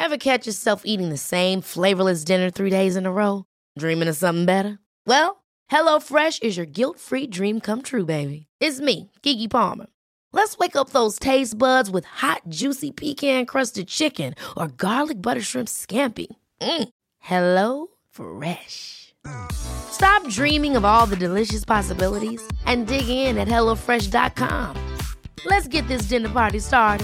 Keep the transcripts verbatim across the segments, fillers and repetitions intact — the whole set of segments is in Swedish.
Ever catch yourself eating the same flavorless dinner three days in a row? Dreaming of something better? Well, HelloFresh is your guilt-free dream come true, baby. It's me, Keke Palmer. Let's wake up those taste buds with hot, juicy pecan-crusted chicken or garlic butter shrimp scampi. Mm. Hello Fresh. Stop dreaming of all the delicious possibilities and dig in at hello fresh dot com. Let's get this dinner party started.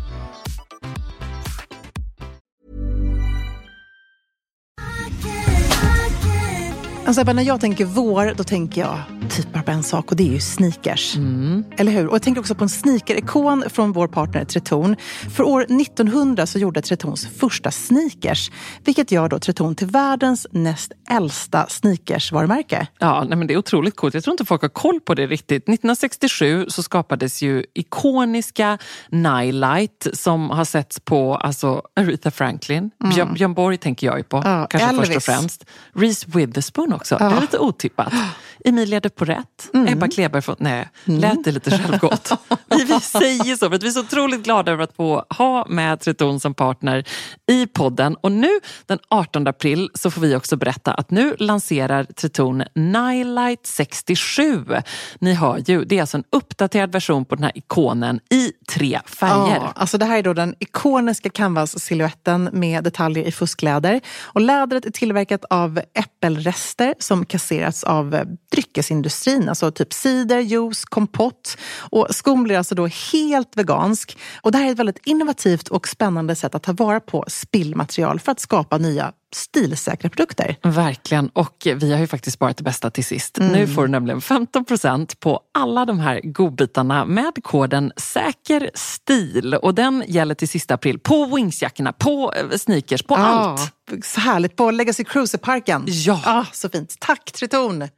Alltså, när jag tänker vår, då tänker jag typ bara på en sak, och det är ju sneakers. Mm. Eller hur? Och jag tänker också på en sneaker-ikon från vår partner Tretorn. För år nittonhundra så gjorde Tretorns första sneakers, vilket gör då Tretorn till världens näst äldsta sneakers-varumärke. Ja, nej, men det är otroligt coolt. Jag tror inte folk har koll på det riktigt. nittonhundrasextiosju så skapades ju ikoniska Nightlight som har setts på alltså Aretha Franklin. Mm. Björn, Björn Borg tänker jag ju på, ja, kanske Elvis. Först och främst. Reese Witherspoon också. Ja. Det är lite otippat. Emilia de Porrett, mm. Ebba Kleber från, nej, mm. lät det lite självgott. vi, vi säger så för att vi är så otroligt glada över att få ha med Tretorn som partner i podden. Och nu den artonde april så får vi också berätta att nu lanserar Tretorn Nightlight sextiosju. Ni hör ju, det är alltså en uppdaterad version på den här ikonen i tre färger. Ja, alltså det här är då den ikoniska canvas-silhuetten med detaljer i fuskläder. Och lädret är tillverkat av äppelrester som kasserats av dryckesindustrin, alltså typ cider, juice, kompott, och skon blir alltså då helt vegansk. Och det här är ett väldigt innovativt och spännande sätt att ta vara på spillmaterial för att skapa nya stilsäkra produkter. Verkligen, och vi har ju faktiskt sparat det bästa till sist. Mm. Nu får du nämligen femton procent på alla de här godbitarna med koden säker stil, och den gäller till sista april på Wingsjackorna, på sneakers, på ah, allt. Så härligt, på Legacy Cruiser-parken. Ja. Ah, så fint. Tack Tretorn!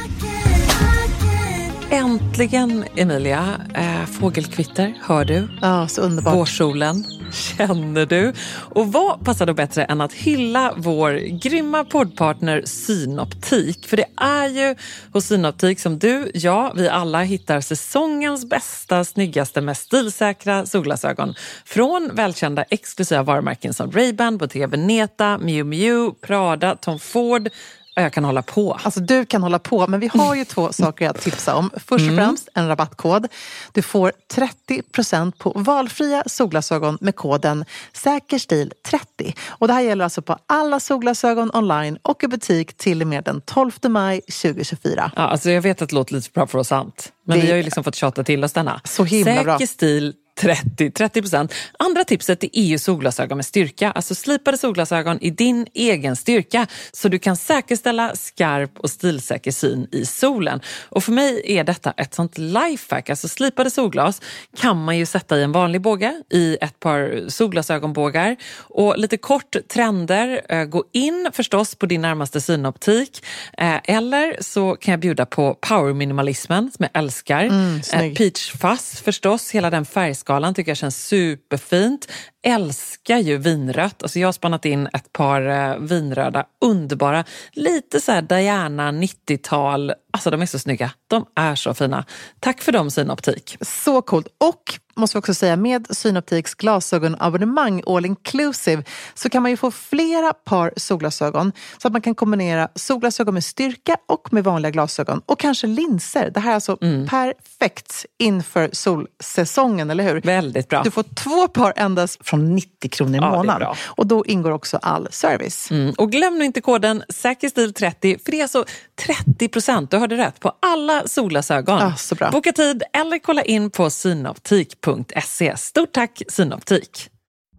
Äntligen, Emilia. Äh, fågelkvitter, hör du? Ja, så underbart. Vårsolen, känner du? Och vad passar då bättre än att hylla vår grymma poddpartner Synoptik? För det är ju hos Synoptik som du, ja, vi alla hittar säsongens bästa, snyggaste, mest stilsäkra solglasögon. Från välkända exklusiva varumärken som Ray-Ban, Bottega Veneta, Miu Miu, Prada, Tom Ford. Jag kan hålla på. Alltså du kan hålla på, men vi har ju två saker att tipsa om. Först och främst en rabattkod. Du får trettio procent på valfria solglasögon med koden säkerstil trettio. Och det här gäller alltså på alla solglasögon online och i butik till och med den tolfte maj tjugohundratjugofyra. Ja, alltså jag vet att det låter lite bra för oss sant. Men det... vi har ju liksom fått tjata till oss denna. Så himla bra. Säkerstil trettio, trettio procent. Andra tipset är E U solglasögon med styrka. Alltså slipade solglasögon i din egen styrka. Så du kan säkerställa skarp och stilsäker syn i solen. Och för mig är detta ett sånt lifehack. Alltså slipade solglas kan man ju sätta i en vanlig båge. I ett par solglasögonbågar. Och lite kort trender. Gå in förstås på din närmaste synoptik. Eller så kan jag bjuda på power minimalismen som jag älskar. Mm, Peach Fuzz förstås. Hela den färgskalan tycker jag känns superfint. Älskar ju vinrött. Alltså jag har spannat in ett par eh, vinröda, underbara. Lite så här Diana nittiotal. Alltså de är så snygga. De är så fina. Tack för dem, Synoptik. Så coolt. Och måste vi också säga, med Synoptiks glasögonabonnemang all inclusive så kan man ju få flera par solglasögon så att man kan kombinera solglasögon med styrka och med vanliga glasögon och kanske linser. Det här är alltså mm. perfekt inför solsäsongen, eller hur? Väldigt bra. Du får två par endast från nittio kronor i ja, månaden. Och då ingår också all service. Mm. Och glöm nu inte koden säkerstil trettio, för det är alltså trettio procent, du hörde rätt, på alla solglasögon. Ah, så bra. Boka tid eller kolla in på synoptik punkt se. Stort tack Synoptik!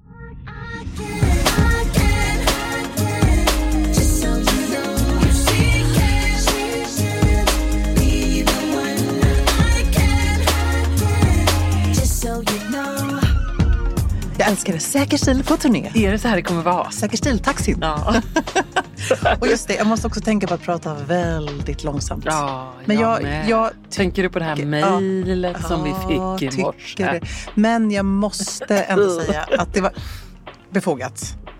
Jag älskar det. Säker stil på turné. Är det så här det kommer vara? Säker stil, taxin. Ja. Och just det, jag måste också tänka på att prata väldigt långsamt. Ja, men jag, jag, jag tänker du på det här mejlet ja, som vi fick i morse? Det. Men jag måste ändå säga att det var befogat.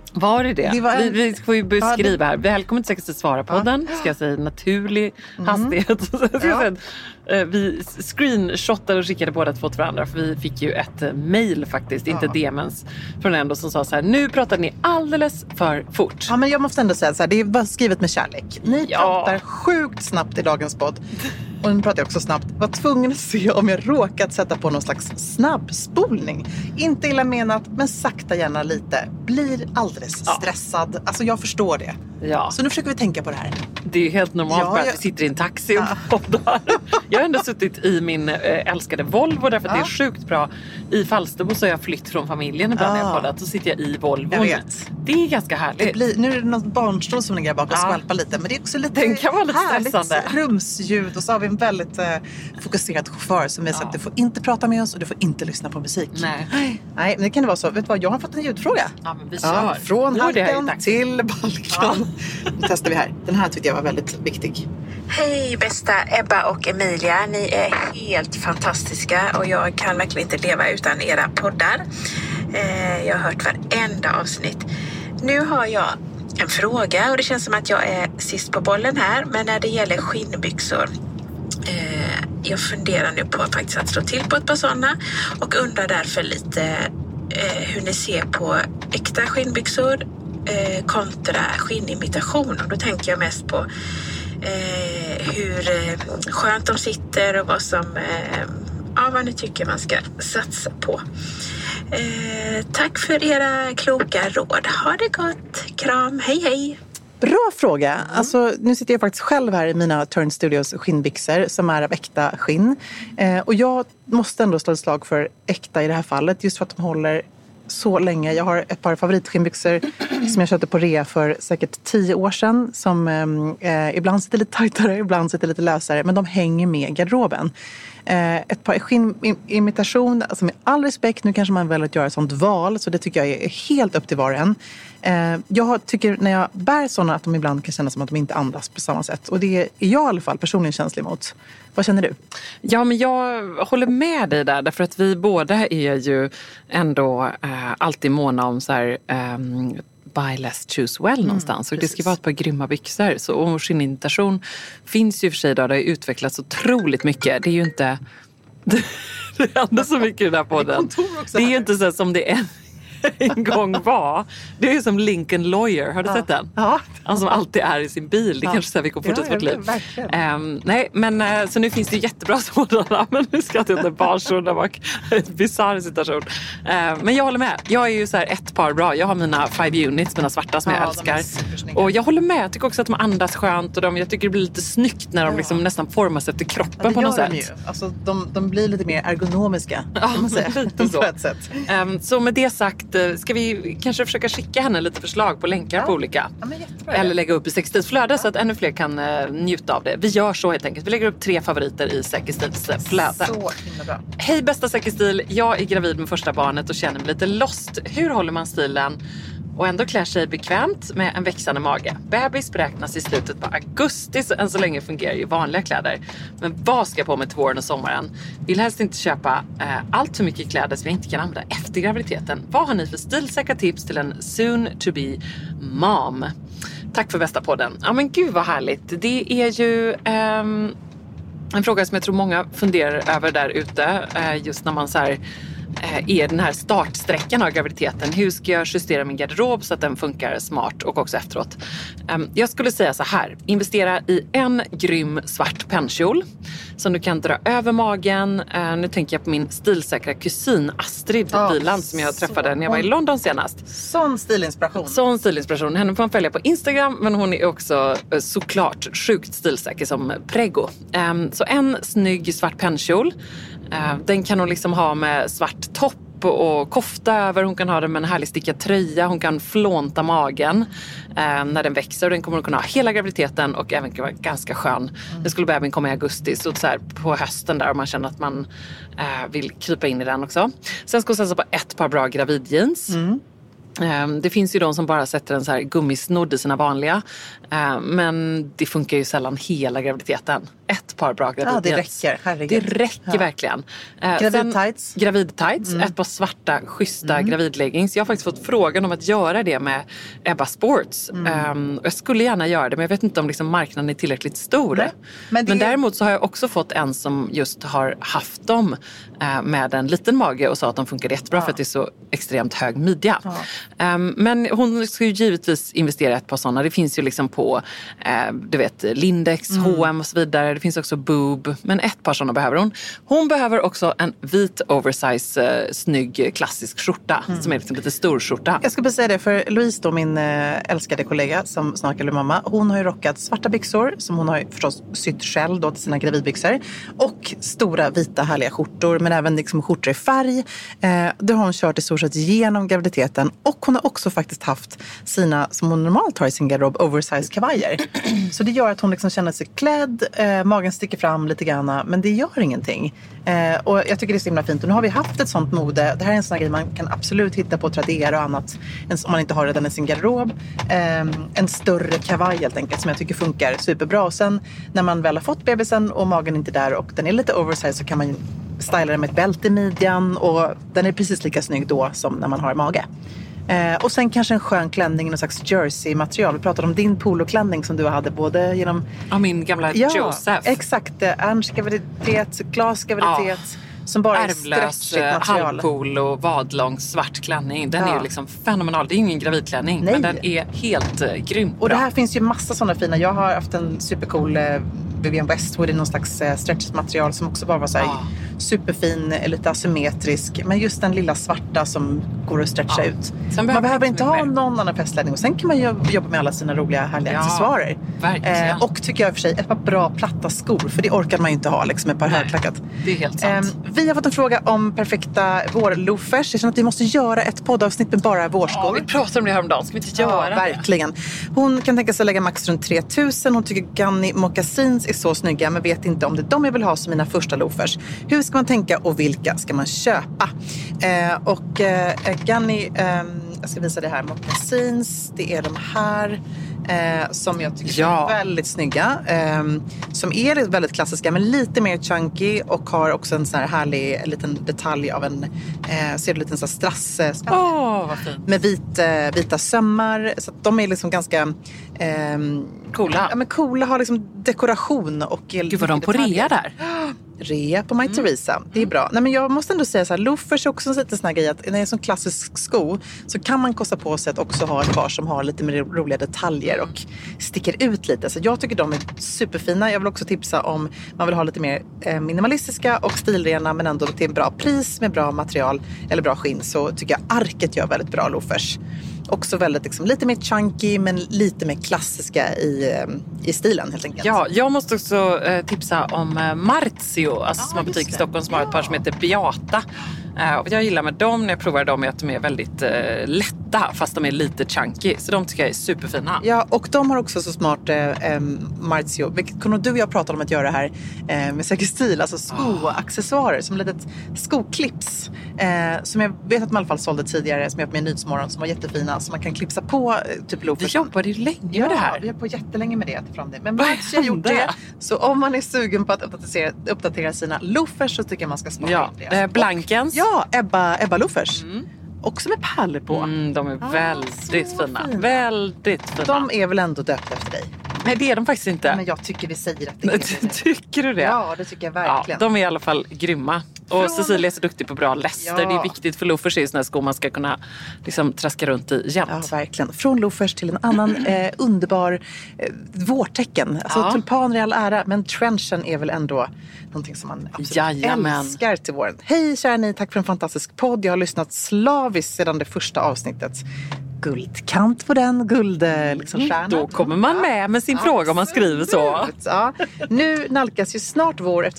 Var det det? det var en... vi, vi får ju beskriva här. Välkommen till Sex och Svara-podden. Ja. Ska jag säga naturlig mm. hastighet. Ja. Vi screenshotade och skickade båda två till varandra. För vi fick ju ett mejl faktiskt, ja. inte D M:s, från en som sa så här: nu pratar ni alldeles för fort. Ja, men jag måste ändå säga så här, det är bara skrivet med kärlek. Ni ja. pratar sjukt snabbt i dagens podd. Och nu pratar jag också snabbt. Var tvungen att se om jag råkat sätta på någon slags snabbspolning. Inte illa menat, men sakta gärna lite. Blir alldeles ja. stressad. Alltså jag förstår det. Ja. Så nu försöker vi tänka på det här. Det är ju helt normalt ja, bara att jag... vi sitter i en taxi och ja. poddar. Jag har ändå suttit i min äh, älskade Volvo därför att ja. det är sjukt bra. I Falsterbo så har jag flytt från familjen ibland när ja. jag poddat. Så sitter jag i Volvo. Jag vet. Det är ganska härligt. Det blir, nu är det något barnstol som ligger bak och ja. skvalpar lite. Men det är också lite Den kan vara lite härligt stressande. rumsljud. Och så har vi en väldigt eh, fokuserad chaufför som visar ja. att du får inte prata med oss och du får inte lyssna på musik. Nej. Nej, men det kan det vara så. Vet du vad, jag har fått en ljudfråga. Ja, men vi kör. Ja, från nu Halkan till Balkan. Ja. Nu testar vi här. Den här tyckte jag var väldigt viktig. Hej bästa Ebba och Emilia. Ni är helt fantastiska och jag kan verkligen inte leva utan era poddar. Eh, jag har hört varenda avsnitt. Nu har jag en fråga och det känns som att jag är sist på bollen här. Men när det gäller skinnbyxor. Eh, jag funderar nu på faktiskt att slå till på ett par sådana. Och undrar därför lite eh, hur ni ser på äkta skinnbyxor eh, kontra skinnimitation. Och då tänker jag mest på eh, hur eh, skönt de sitter och vad som... Eh, ja, vad ni tycker man ska satsa på. Eh, tack för era kloka råd. Ha det gott. Kram. Hej, hej. Bra fråga. Mm. Alltså, nu sitter jag faktiskt själv här i mina Turn Studios skinnbyxor som är av äkta skinn. Eh, och jag måste ändå slå ett slag för äkta i det här fallet. Just för att de håller så länge. Jag har ett par favoritskinnbyxor som jag köpte på rea för säkert tio år sedan. Som eh, ibland sitter lite tajtare, ibland sitter lite lösare. Men de hänger med garderoben. Eh, ett par skinnimitation, alltså med all respekt, nu kanske man väljer att göra ett sånt val. Så det tycker jag är helt upp till var och en. Eh, jag tycker när jag bär sådana att de ibland kan kännas som att de inte andas på samma sätt. Och det är jag i alla fall personligen känslig mot. Vad känner du? Ja, men jag håller med dig där. Därför att vi båda är ju ändå eh, alltid måna om så här... Eh, buy less, choose well någonstans. Mm, och det ska vara ett par grymma byxor. Så, och skinnimitation finns ju för sig då. Det har utvecklats otroligt mycket. Det är ju inte... Det händer så mycket i den här podden. Det är ju inte så som det är en gång var. Det är ju som Lincoln Lawyer. Har du ja. sett den? Ja. Han som alltid är i sin bil. Det är ja. kanske så här vi kommer fortsätta vårt liv. Um, nej, men uh, så nu finns det jättebra sådana. Men nu ska jag till en barnsson. Det var en bizarr situation. Uh, men jag håller med. Jag är ju så här ett par bra. Jag har mina five units, mina svarta som ja, jag älskar. Och jag håller med. Jag tycker också att de andas skönt. Och de, jag tycker det blir lite snyggt när de ja. liksom nästan formas efter kroppen ja, på något sätt. Ju. Alltså, de, de blir lite mer ergonomiska. Ja, kan man säga. Lite så. På ett sätt. Um, så med det sagt ska vi kanske försöka skicka henne lite förslag på länkar ja. på olika. Ja, men jättebra. Eller lägga upp i Sex Stils flöde ja. så att ännu fler kan uh, njuta av det. Vi gör så helt enkelt. Vi lägger upp tre favoriter i Sex Stils uh, flöde. Så himla bra. Hej bästa Sex Stil. Jag är gravid med första barnet och känner mig lite lost. Hur håller man stilen och ändå klär sig bekvämt med en växande mage? Bebis beräknas i slutet på augusti, så än så länge fungerar ju vanliga kläder. Men vad ska jag på med till våren och sommaren? Vill helst inte köpa eh, allt för mycket kläder som jag inte kan använda efter graviditeten. Vad har ni för stilsäkra tips till en soon to be mom? Tack för bästa podden. Ja men gud vad härligt. Det är ju... Ehm, en fråga som jag tror många funderar över där ute. Eh, just när man så här... är den här startsträckan av graviditeten. Hur ska jag justera min garderob så att den funkar smart och också efteråt? Jag skulle säga så här. Investera i en grym svart pennkjol som du kan dra över magen. Nu tänker jag på min stilsäkra kusin Astrid oh, Wieland som jag träffade när jag var i London senast. Sån stilinspiration. Sån stilinspiration. Henne får man följa på Instagram, men hon är också såklart sjukt stilsäker som preggo. Så en snygg svart pennkjol. Den kan hon liksom ha med svart topp och kofta över. Hon kan ha den med en härlig stickad tröja. Hon kan flånta magen eh, när den växer. Och den kommer hon kunna ha hela graviditeten och även kan vara ganska skön. Mm. Det skulle bebisen komma i augusti. Så, så här, på hösten där om man känner att man eh, vill krypa in i den också. Sen ska hon sätta på ett par bra gravidjeans. Mm. Det finns ju de som bara sätter en så här gummisnodd i sina vanliga. Men det funkar ju sällan hela graviditeten. ett par bra gravid Ja, det jeans. räcker. Herregud. Det räcker Ja. verkligen. Eh, Gravid tights. Gravid tights. Mm. Ett par svarta, schyssta mm. gravidleggings. Jag har faktiskt fått frågan om att göra det med Ebba Sports. Mm. Um, jag skulle gärna göra det, men jag vet inte om liksom marknaden är tillräckligt stor. Nej, men, det... men däremot så har jag också fått en som just har haft dem uh, med en liten mage och sa att de funkar jättebra ja. för att det är så extremt hög midja. Ja. Um, men hon ska ju givetvis investera i ett par sådana. Det finns ju liksom på uh, du vet, Lindex, mm. H och M och så vidare. Det finns också Boob. Men ett par sådana behöver hon. Hon behöver också en vit oversize uh, snygg klassisk skjorta mm. som är liksom lite stor skjorta. Jag ska bara säga det, för Louise då, min äh, älskade kollega som snart blir mamma, hon har ju rockat svarta byxor som hon har förstås sytt själv då till sina gravidbyxor och stora vita härliga skjortor, men även liksom skjortor i färg. Eh, det har hon kört i stort sett genom graviditeten, och hon har också faktiskt haft sina, som hon normalt har i sin garderob, oversize kavajer. Så det gör att hon liksom känner sig klädd, eh, magen sticker fram lite grann, men det gör ingenting. Eh, och jag tycker det är så himla fint. Och nu har vi haft ett sånt mode. Det här är en sån här grej man kan absolut hitta på Tradera och annat, om man inte har redan i sin garderob. Eh, en större kavaj helt enkelt, som jag tycker funkar superbra. Och sen när man väl har fått bebisen och magen inte är där och den är lite oversize, så kan man styla den med ett bälte i midjan, och den är precis lika snygg då som när man har mage. Eh, och sen kanske en skön klänning i någon slags jersey-material. Vi pratade om din poloklänning som du hade både genom... Ja, min gamla ja, Joseph. Exakt. Ernst graviditet, Klas graviditet. Ja. Som bara ärvlös halvpolo, vadlång, svart klänning. Den ja. är ju liksom fenomenal. Det är ju ingen gravidklänning, Nej. men den är helt uh, grym. Och det här finns ju massa sådana fina. Jag har haft en supercool uh, Vivienne Westwood i någon slags uh, stretchmaterial som också bara var så här ah. superfin, lite asymmetrisk. Men just den lilla svarta som går att stretcha ah. ut. Man behöver, behöver inte ha mer. någon annan festklänning. Och sen kan man ju jobba med alla sina roliga, härliga ja, accessoarer. Verkligen. Uh, och tycker jag för sig ett par bra platta skor. För det orkar man ju inte ha, liksom ett par högklackat. Det är helt sant. Uh, vi har fått en fråga om perfekta vårloafers. Jag känner att vi måste göra ett poddavsnitt med bara vårskor. Ja, vi pratade om det häromdagen. Ska vi inte göra ja, verkligen. Hon kan tänka sig att lägga max runt tre tusen. Hon tycker Ganni mocassins är så snygga, men vet inte om det är de jag vill ha som mina första loafers. Hur ska man tänka och vilka ska man köpa? Eh, och eh, Ganni, eh, jag ska visa det här. Mocassins, det är de här. Eh, som jag tycker ja. är väldigt snygga. Eh, som är väldigt klassiska, men lite mer chunky, och har också en sån här härlig liten detalj av en, eh, ser du, liten sån här strasse oh, vad fint. med vit, eh, vita sömmar. Så att de är liksom ganska eh, coola. Ja, men coola, har liksom dekoration och Gud, var de på rea där? Rea på My mm. Theresa. Det är bra. Nej, men jag måste ändå säga så här, loafers är också en liten sån här grej att när det är en sån klassisk sko så kan man kosta på sig att också ha ett par som har lite mer roliga detaljer och sticker ut lite. Så jag tycker de är superfina. Jag vill också tipsa om man vill ha lite mer eh, minimalistiska och stilrena, men ändå till en bra pris med bra material eller bra skinn, så tycker jag Arket gör väldigt bra loafers. Också väldigt liksom, lite mer chunky, men lite mer klassiska i, i stilen helt enkelt. Ja, jag måste också eh, tipsa om eh, Marzio, alltså ah, som har butik i Stockholm som har ett par som heter Beata. Eh, och jag gillar med dem när jag provar dem är att de är väldigt eh, lätta, fast de är lite chunky. Så de tycker jag är superfina. Ja, och de har också så smart eh, Marzio, vilket kunde du och jag pratade om att göra här eh, med säker stil, alltså skoaccessoarer, som litet skoklips. Eh, som jag vet att man i alla fall sålde tidigare, som jag på min Nyhetsmorgon, som var jättefina, som man kan klipsa på typ loafers. Vi jobbade ju länge ja, med det här. vi har på jättelänge med det att ta fram det. Men Marzio har gjort det. Så om man är sugen på att uppdatera, uppdatera sina loafers, så tycker jag man ska spara ja, det. Eh, Blankens. Och, ja, Ebba, Ebba loafers. Mm. Också med pärlor på. Mm, de är ah, väldigt fina. fina. Väldigt fina. De är väl ändå döpta efter dig? Nej, det är de faktiskt inte. Men jag tycker vi säger att det är det. Tycker du det? Ja, det tycker jag verkligen. Ja, de är i alla fall grymma. Och Från... Cecilia är så duktig på bra läster. Ja. Det är viktigt för loafers är såna här skor man ska kunna liksom, traska runt i jämt. Ja, verkligen. Från loafers till en annan eh, underbar eh, vårtecken. Alltså ja. tulpaner i all ära, men trenchen är väl ändå någonting som man absolut Jajamän. älskar till våren. Hej kära ni, tack för en fantastisk podd. Jag har lyssnat slaviskt sedan det första avsnittet. Guldkant på den, guld liksom stjärna. Då kommer man med med sin ja. fråga om man skriver så. Ja. Nu nalkas ju snart vår, eftersom ni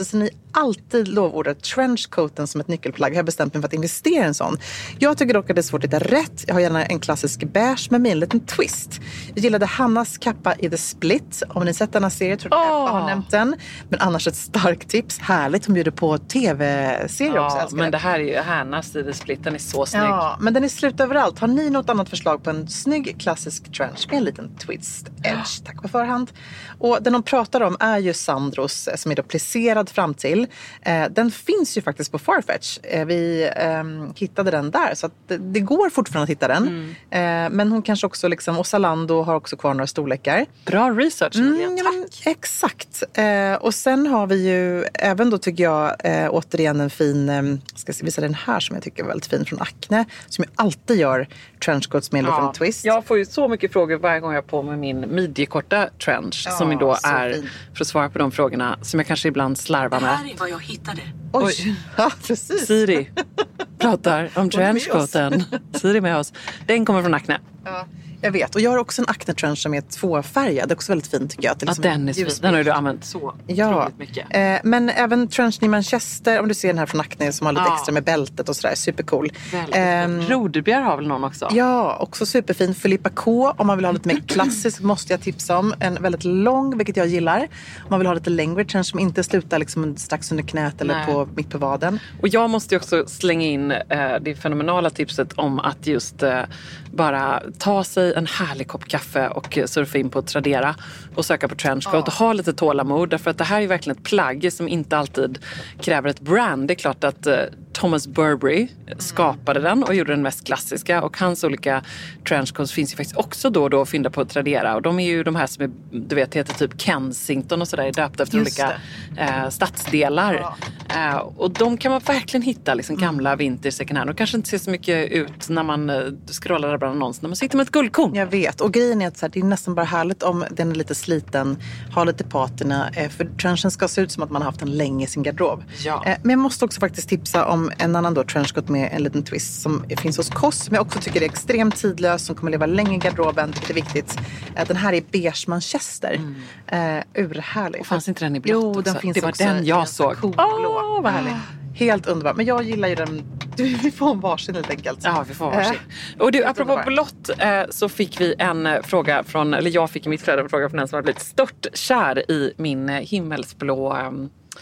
alltid lovordat trenchcoaten som ett nyckelplagg. Jag har bestämt mig för att investera i en sån. Jag tycker dock att det är svårt att hitta rätt. Jag har gärna en klassisk beige med en liten twist. Jag gillade Hannas kappa i The Split. Om ni sett denna serie tror jag att jag har nämnt den. Men annars ett starkt tips. Härligt, hon bjuder på tv-serier ja, också. Älskar men det. det här är ju Hannas i The Split. Den är så snygg. Ja, men den är slut överallt. Har ni något annat förslag på en snygg klassisk trench med en liten twist edge? Tack på förhand. Och den de pratar om är ju Sandros som är då plisserad fram till. Eh, den finns ju faktiskt på Farfetch. Eh, vi eh, hittade den där så att det, det går fortfarande att hitta den. Mm. Eh, men hon kanske också liksom, och Zalando har också kvar några storlekar. Bra research, Emilia. Mm, ja, men, exakt. Eh, och sen har vi ju även då tycker jag eh, återigen en fin, eh, ska jag visa den här som jag tycker är väldigt fin från Acne. Som jag alltid gör trenchcoats med en liten twist. Jag får ju så mycket frågor varje gång jag har på med min midjekorta trench. Ja, som då är, fin. För att svara på de frågorna som jag kanske ibland slarvar med. Det här är vad jag hittade. Oj, Oj. Ja, precis. Siri pratar om trenchcoaten. Siri med oss. Den kommer från Acne. Ja. Jag vet, och jag har också en Acne trench som är tvåfärgad. Det är också väldigt fint tycker jag. Ja, liksom den är fin. Den har du använt så ja. otroligt mycket. Eh, men även trenchen i Manchester, om du ser den här från Acne som har lite ja. extra med bältet och sådär, supercool. Eh, Broderbjörn har väl någon också? Ja, också superfin. Filippa K, om man vill ha lite mer klassiskt måste jag tipsa om. En väldigt lång, vilket jag gillar. Om man vill ha lite längre trench som inte slutar liksom strax under knät eller på, mitt på vaden. Och jag måste ju också slänga in eh, det fenomenala tipset om att just eh, bara ta sig en härlig kopp kaffe och surfa in på Tradera och söka på trenchcoat och ha lite tålamod därför att det här är verkligen ett plagg som inte alltid kräver ett brand. Det är klart att eh, Thomas Burberry skapade den och gjorde den mest klassiska och hans olika trenchcoats finns ju faktiskt också då och då att fynda på Tradera och de är ju de här som är, du vet, heter typ Kensington och sådär, är döpta efter Just olika eh, stadsdelar. Ja. Eh, och de kan man verkligen hitta liksom gamla vinter second hand och kanske inte ser så mycket ut när man eh, scrollar där bland annonsen när man sitter med ett guldkorn. Jag vet, och grejen är att så här, det är nästan bara härligt om den är lite sliten, har lite patina, eh, för trenchen ska se ut som att man har haft den länge i sin garderob. Ja. Eh, men jag måste också faktiskt tipsa om en annan då trenchcoat med en liten twist som finns hos Koss, som jag också tycker är extremt tidlös, som kommer leva länge i garderoben, det är viktigt. Eh, den här är beige Manchester. Mm. Eh, urhärlig. Och fanns inte den i blått Jo, också? Den finns det var också den jag såg. Cool blå. Oh, vad härlig. Helt underbar. Men jag gillar ju den. Du, vi får en varsin helt enkelt. Ja, vi får varsin. Äh, och du, apropå underbar. blått eh, så fick vi en fråga från, eller jag fick i mitt flöde en fråga från en som har blivit stört kär i min himmelsblå eh,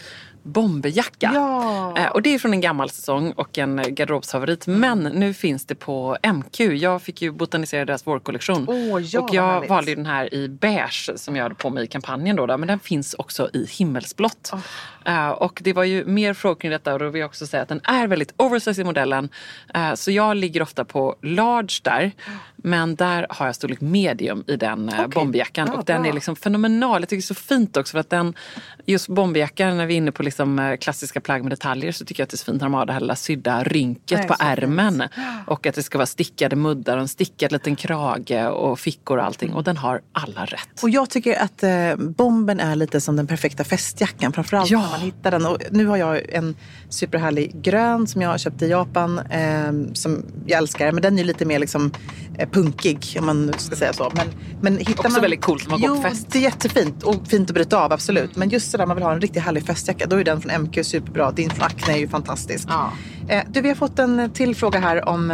bomberjacka. Ja. Eh, och det är från en gammal säsong och en garderobsfavorit. Men nu finns det på M Q. Jag fick ju botanisera deras vårkollektion. Oh, ja, och jag valde ju den här i beige som jag hade på mig i kampanjen då. då men den finns också i himmelsblått. Oh. Uh, och det var ju mer frågor kring detta och då vill jag också säga att den är väldigt oversized i modellen. Uh, så jag ligger ofta på large där. Men där har jag storlek medium i den uh, okay. bomberjackan. Bra, och den bra. är liksom fenomenal. Jag tycker det är så fint också för att den, just bomberjackan, när vi är inne på liksom, uh, klassiska plagg med detaljer så tycker jag att det är så fint när de har det här lilla sydda rynket Nej, på ärmen. Fint. Och att det ska vara stickade muddar och en stickad liten krage och fickor och allting. Mm. Och den har alla rätt. Och jag tycker att uh, bomben är lite som den perfekta festjackan. Framförallt ja. man hittar den. Och nu har jag en superhärlig grön som jag har köpt i Japan eh, som jag älskar. Men den är ju lite mer liksom eh, punkig om man ska säga så. Men, men hittar också man... väldigt coolt man går på fest. Det är jättefint och fint att bryta av, absolut. Men just sådär man vill ha en riktigt härlig festjacka, då är den från M Q superbra. Din från Acne är ju fantastisk. Ja. Eh, du, vi har fått en till fråga här om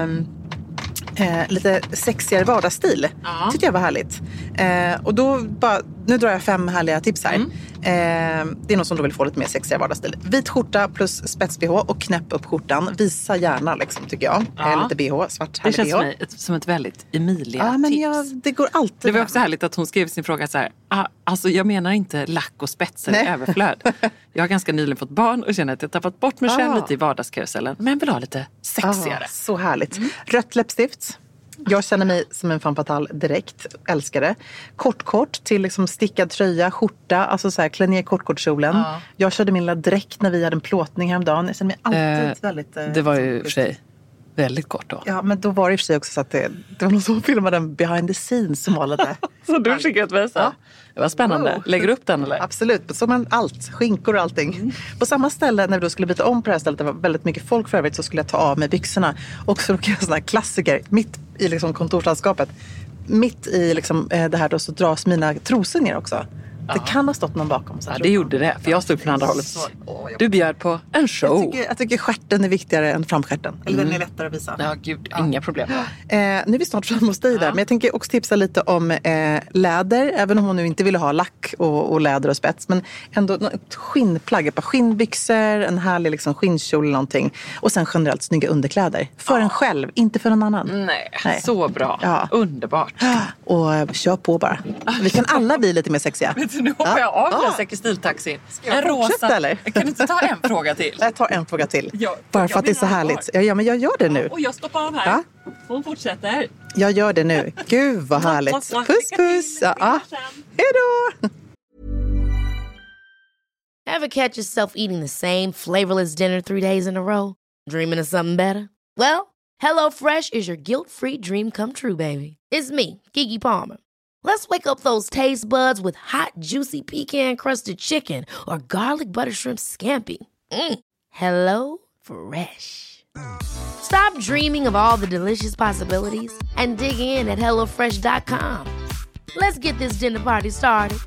eh, lite sexigare vardagsstil. Ja. Tyckte jag var härligt. Eh, och då bara, nu drar jag fem härliga tips här. Mm. Eh, det är någon som då vill få lite mer sexigare vardagsstil. Vit skjorta plus spets-B H och knäpp upp skjortan. Visa gärna liksom, tycker jag. Ja. Eh, lite B H, svart härlig B H. Det känns B H. för mig ett, som ett väldigt Emilia-tips. Ja, men jag, det går alltid. Det var också härligt att hon skrev sin fråga så här. Ah, alltså jag menar inte lack och spetsar i överflöd. Jag har ganska nyligen fått barn och känner att jag tappat bort mig själv ah. lite i vardagskarusellen. Men vill ha lite sexigare. Ah, så härligt. Mm. Rött läppstift. Jag känner mig som en femme fatale direkt. Älskar det. Kort kort till liksom stickad tröja, skjorta. Alltså så här, klä ner kortkårtkjolen. Ja. Jag körde min lilla dräkt när vi hade en plåtning häromdagen. Jag känner mig alltid eh, väldigt... Eh, det var ju för sig väldigt kort då. Ja, men då var det i och för sig också så att det, det var någon som filmade den behind the scenes som var lite... Så du skickade ett visa? Ja. Det var spännande. Wow. Lägger du upp den eller? Absolut. Så man allt. Skinkor och allting. Mm. På samma ställe när vi då skulle byta om på det här stället, det var väldigt mycket folk för övrigt, så skulle jag ta av mig byxorna. Och så råkade jag sådana här klassiker mitt i liksom kontorslandskapet. Mitt i liksom, det här då så dras mina trosor ner också. Ja. Det kan ha stått någon bakom. Så ja, det gjorde det. För jag stod från andra hållet. Så, åh, du bjöd på en show. Jag tycker, jag tycker stjärten är viktigare än framstjärten. Eller mm. den är lättare att visa. Ja, gud. Ja. Inga problem. Eh, nu är vi snart fram hos dig ja. där. Men jag tänker också tipsa lite om eh, läder. Även om hon nu inte ville ha lack och, och läder och spets. Men ändå ett skinnplagg. Ett par skinnbyxor. En härlig liksom, skinnkjol eller någonting. Och sen generellt snygga underkläder. För ja. en själv, inte för någon annan. Nej, Nej. så bra. Ja. Underbart. Och eh, kör på bara. Vi kan alla bli lite mer sexiga. Vet du, nu hoppar jag av den säkert stiltaxin. En rosa. Eller? Kan du inte ta en fråga till? Jag tar en fråga till. Ja, bara för att det är så härligt. Ja, ja, men jag gör det nu. Och jag stoppar av här. Ja? Hon fortsätter. Jag gör det nu. Gud vad härligt. Puss, puss. Ja, ja. Hej då. Ever catch yourself eating the same flavorless dinner three days in a row? Dreaming of something better? Well, HelloFresh is your guilt-free dream come true, baby. It's me, Keke Palmer. Let's wake up those taste buds with hot, juicy pecan-crusted chicken or garlic butter shrimp scampi. Mm. Hello Fresh. Stop dreaming of all the delicious possibilities and dig in at hello fresh dot com. Let's get this dinner party started.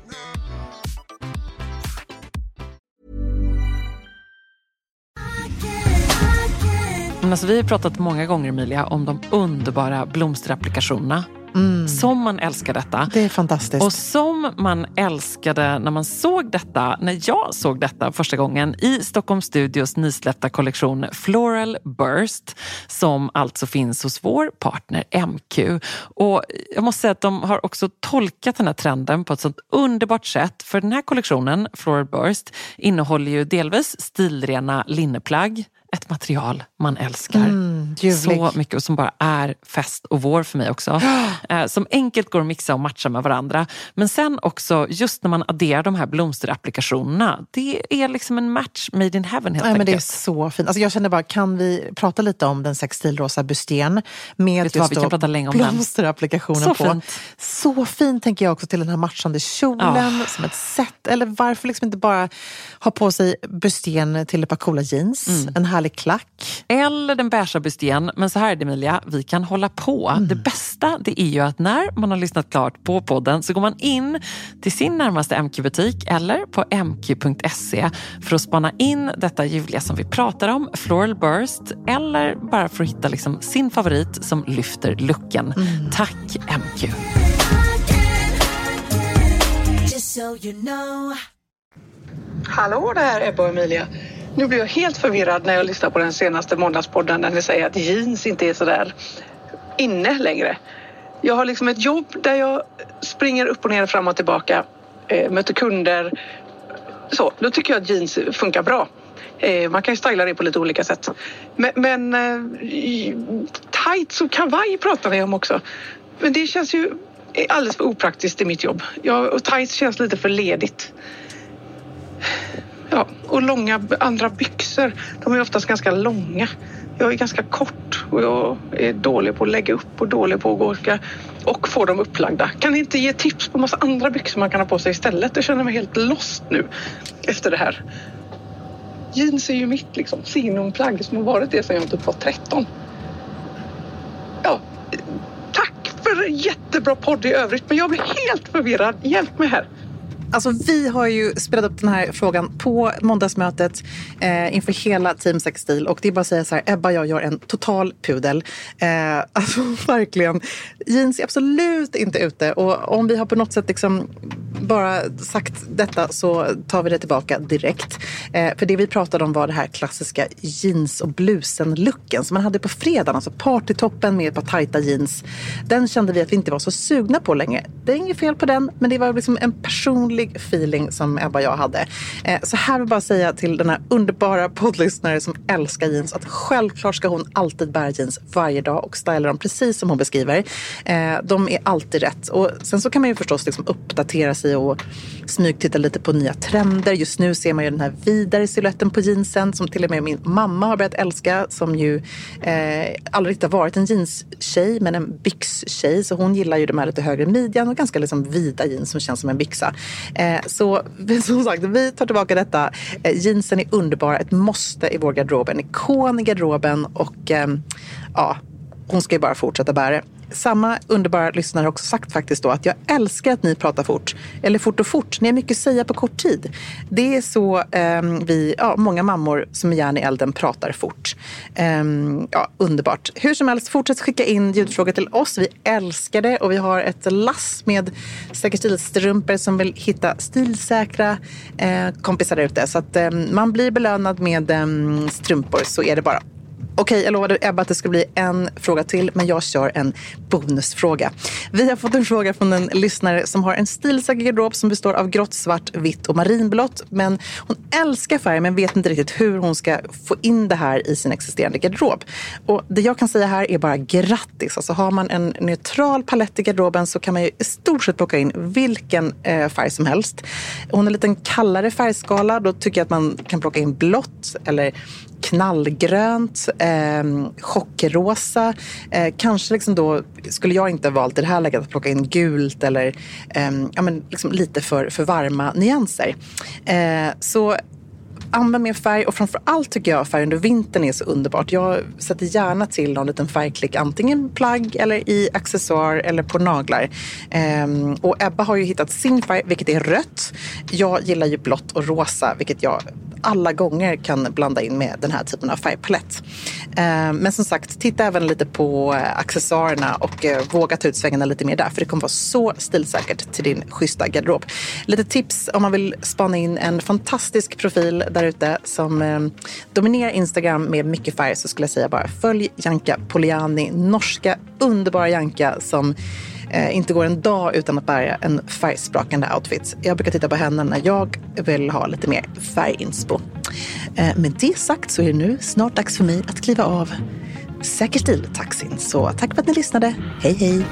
Alltså, vi har pratat många gånger, Emilia, om de underbara blomsterapplikationerna. Mm. Som man älskar detta. Det är fantastiskt. Och som man älskade när man såg detta, när jag såg detta första gången i Stockholm Studios nysläppta kollektion Floral Burst, som alltså finns hos vår partner M Q. Och jag måste säga att de har också tolkat den här trenden på ett sånt underbart sätt. För den här kollektionen, Floral Burst, innehåller ju delvis stilrena linneplagg. Ett material man älskar mm, så mycket och som bara är fest och vår för mig också. eh, som enkelt går att mixa och matcha med varandra. Men sen också, just när man adderar de här blomsterapplikationerna, det är liksom en match made in heaven helt Nej, enkelt. Men det är så fint. Alltså jag känner bara, kan vi prata lite om den sextilrosa busten med Vet just vad, vi kan prata länge om blomsterapplikationen så på. Fint. Så fint tänker jag också till den här matchande kjolen oh. som ett set. Eller varför liksom inte bara ha på sig busten till ett par coola jeans, mm. en härlig klack. Eller den beiga busten. Men så här är det, Emilia, vi kan hålla på. Mm. Det bästa det är ju att när man har lyssnat klart på podden så går man in till sin närmaste M Q-butik eller på m q punkt se för att spana in detta ljuvliga som vi pratar om, Floral Burst, eller bara för att hitta liksom sin favorit som lyfter looken. Mm. Tack M Q! Hallå, det här är Ebba och Emilia. Nu blir jag helt förvirrad när jag lyssnar på den senaste måndagspodden där ni säger att jeans inte är så där inne längre. Jag har liksom ett jobb där jag springer upp och ner, fram och tillbaka, eh, möter kunder. Så, då tycker jag att jeans funkar bra. Eh, man kan ju styla det på lite olika sätt. Men, men eh, tights och kavaj pratar vi om också. Men det känns ju alldeles för opraktiskt i mitt jobb. Jag, och tights känns lite för ledigt. Ja, och långa andra byxor, de är oftast ganska långa. Jag är ganska kort och jag är dålig på att lägga upp och dålig på att orka och få dem upplagda. Kan ni inte ge tips på massa andra byxor man kan ha på sig istället? Jag känner mig helt lost nu efter det här. Jeans är ju mitt liksom signumplagg som har varit det sedan jag typ var tretton. Ja, tack för en jättebra podd i övrigt, men jag blir helt förvirrad. Hjälp mig här. Alltså vi har ju spelat upp den här frågan på måndagsmötet eh, inför hela Team Sextil. Och det är bara att säga så här, Ebba och jag gör en total pudel. Eh, alltså verkligen, jeans är absolut inte ute. Och om vi har på något sätt liksom bara sagt detta så tar vi det tillbaka direkt. Eh, för det vi pratade om var det här klassiska jeans- och blusen-looken som man hade på fredagen. Alltså partytoppen med ett par tajta jeans. Den kände vi att vi inte var så sugna på länge. Det är inget fel på den, men det var liksom en personlig feeling som Ebba och jag hade. Eh, så här vill jag bara säga till den här underbara poddlyssnare som älskar jeans att självklart ska hon alltid bära jeans varje dag och styla dem precis som hon beskriver. Eh, de är alltid rätt. Och sen så kan man ju förstås liksom uppdatera sig och smygtitta lite på nya trender. Just nu ser man ju den här vidare siluetten på jeansen som till och med min mamma har börjat älska, som ju eh, aldrig riktigt har varit en jeans-tjej men en byx-tjej. Så hon gillar ju de här lite högre midjan och ganska liksom vida jeans som känns som en byxa. Eh, så som sagt, vi tar tillbaka detta. Eh, jeansen är underbara, ett måste i vår garderob, en ikon i garderoben och eh, ja, hon ska ju bara fortsätta bära. samma underbara lyssnare har också sagt faktiskt då att jag älskar att ni pratar fort. Eller fort och fort. Ni har mycket att säga på kort tid. Det är så eh, vi, ja, många mammor som är gärna i elden pratar fort. Eh, ja, underbart. Hur som helst, fortsätt skicka in ljudfrågor till oss. Vi älskar det och vi har ett lass med säkert stilstrumpor som vill hitta stilsäkra eh, kompisar där ute. Så att eh, man blir belönad med eh, strumpor, så är det bara. Okej, jag lovade Ebba att det ska bli en fråga till, men jag kör en bonusfråga. Vi har fått en fråga från en lyssnare som har en stilsäker garderob som består av grått, svart, vitt och marinblått. Men hon älskar färg men vet inte riktigt hur hon ska få in det här i sin existerande garderob. Och det jag kan säga här är bara grattis. Alltså har man en neutral palett i garderoben så kan man ju i stort sett plocka in vilken eh, färg som helst. Hon har en liten kallare färgskala, då tycker jag att man kan plocka in blått eller knallgrönt, eh, chockrosa. Eh, kanske liksom då skulle jag inte ha valt i det här läget att plocka in gult eller eh, ja, men liksom lite för, för varma nyanser. Eh, så använd mer färg, och framförallt tycker jag färg under vintern är så underbart. Jag sätter gärna till någon liten färgklick, antingen plagg eller i accessoar eller på naglar. Ehm, och Ebba har ju hittat sin färg, vilket är rött. Jag gillar ju blått och rosa, vilket jag alla gånger kan blanda in med den här typen av färgpalett. Ehm, men som sagt, titta även lite på accessoarerna och eh, våga ta ut svängarna lite mer där, för det kommer vara så stilsäkert till din schyssta garderob. Lite tips om man vill spana in en fantastisk profil där ute som eh, dominerar Instagram med mycket färg, så skulle jag säga bara följ Janka Poliani, norska underbara Janka som eh, inte går en dag utan att bära en färgsprakande outfit. Jag brukar titta på henne när jag vill ha lite mer färginspo. Eh, med det sagt så är det nu snart dags för mig att kliva av Säker stil-taxin. Så tack för att ni lyssnade. Hej hej!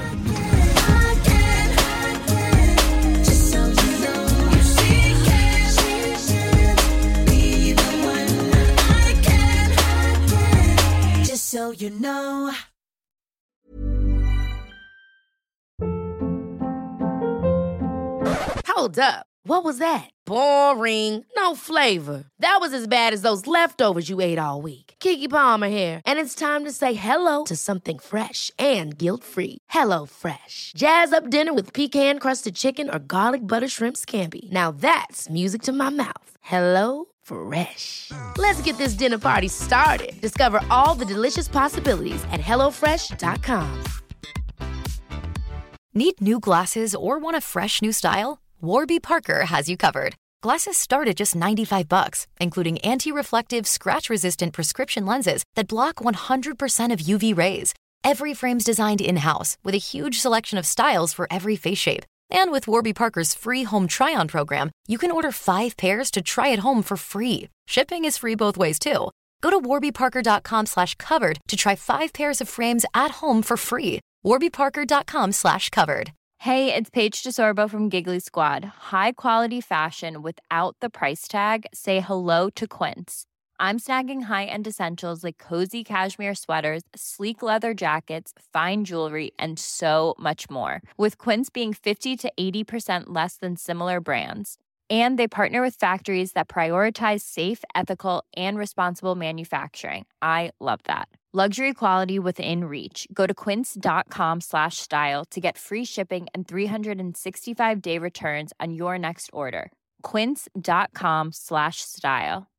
So you know. Hold up. What was that? Boring. No flavor. That was as bad as those leftovers you ate all week. Keke Palmer here, and it's time to say hello to something fresh and guilt-free. Hello Fresh. Jazz up dinner with pecan-crusted chicken or garlic butter shrimp scampi. Now that's music to my mouth. Hello Fresh. Let's get this dinner party started. Discover all the delicious possibilities at hello fresh dot com. Need new glasses or want a fresh new style? Warby Parker has you covered. Glasses start at just ninety-five bucks, including anti-reflective, scratch-resistant prescription lenses that block one hundred percent of U V rays. Every frame's designed in-house with a huge selection of styles for every face shape. And with Warby Parker's free home try-on program, you can order five pairs to try at home for free. Shipping is free both ways, too. Go to warby parker dot com slash covered to try five pairs of frames at home for free. warby parker dot com slash covered. Hey, it's Paige DeSorbo from Giggly Squad. High quality fashion without the price tag. Say hello to Quince. I'm snagging high-end essentials like cozy cashmere sweaters, sleek leather jackets, fine jewelry, and so much more. With Quince being fifty to eighty percent less than similar brands. And they partner with factories that prioritize safe, ethical, and responsible manufacturing. I love that. Luxury quality within reach. Go to quince dot com slash style to get free shipping and three sixty-five day returns on your next order. quince dot com slash style.